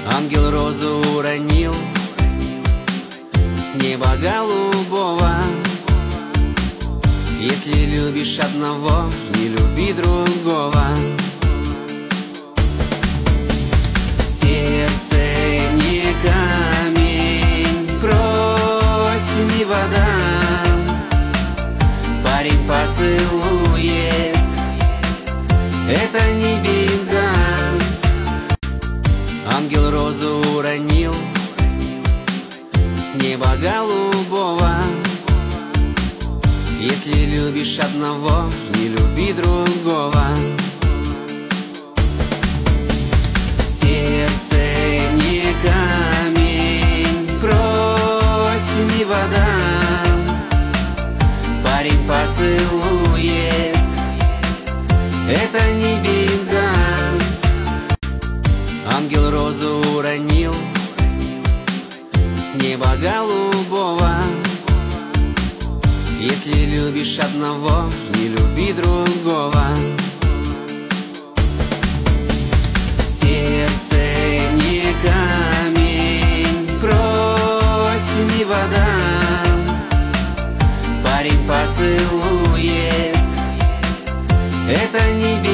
Ангел розу уронил с неба голубого. Если любишь одного, не люби другого. Сердце не камень, кровь не вода. Парень поцелует, это не беда. Ангел розу уронил с неба голубого. Если любишь одного, не люби другого. Сердце не камень, кровь не вода. Парень поцелует, это не беда. Ангел розу уронил с неба голубого. Если любишь одного, не люби другого. Сердце не камень, кровь не вода. Парень поцелует, это не беда.